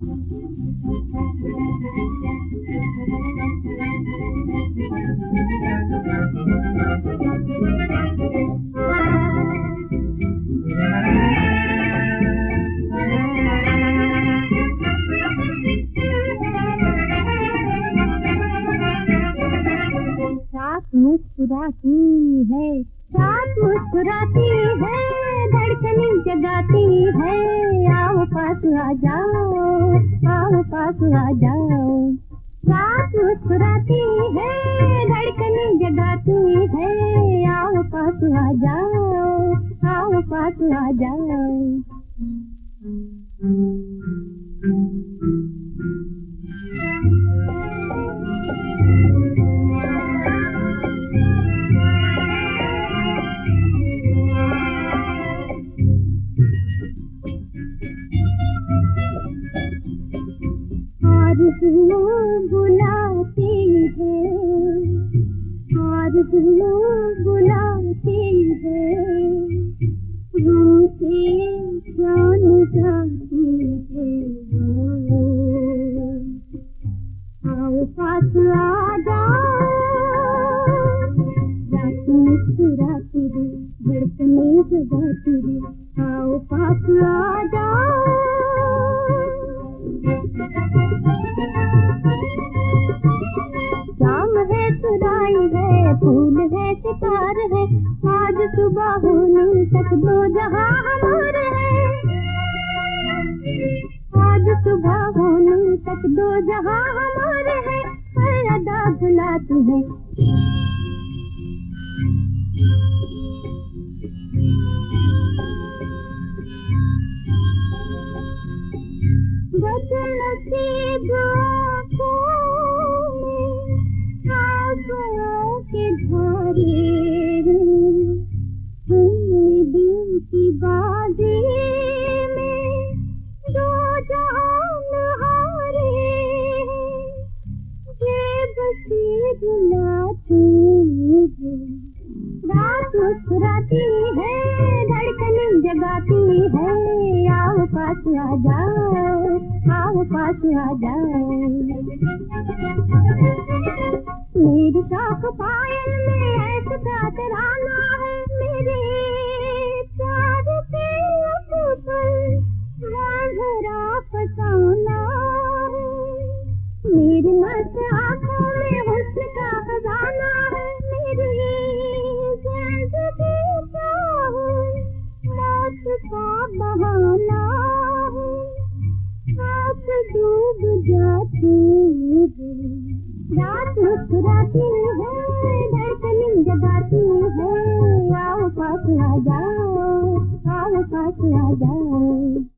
मुस्कुराती है, साथ मुस्कुराती है, धड़कनें जगाती है। आओ पास आ जाओ, आओ पास आ जाओ। साथ मुस्कुराती है, धड़कनें जगाती है। आओ पास आ जाओ, आओ पास आ जाओ। आरज़ू बुलाती है, आरज़ू बुलाती है, रूठे जान जाती है। आओ पास आ जाओ, रात मुस्कुराती है, धड़कनें जगाती है। आओ पास आ जाओ। शाम है, सुराई है, फूल है, सितार है, आज सुबह होने तक दो जहां हमारे हैं। आज सुबह होने तक दो जहां हमारे हैं। हर अदा बुलाती है, बदनसीब के धारे दिल की बाजी में दो जान हारे। जेब से बुलाती है, रात मुस्कुराती है, धड़कनें जगाती है। आओ पास आ जाओ, आओ पास आ जाओ। मेरी शौक पायल में ऐसा तराना है, मेरे प्यार के ऊपर रांझरा फसाना है। मेरी मस्त आँखों में हुस्न का खजाना है, मेरी जिंदगी मौत का बहाना है। आप डूब जाती है, रात मुस्कुराती है, धड़कनें जगाती है। आओ पास आ जाओ, आओ पास आ जाओ।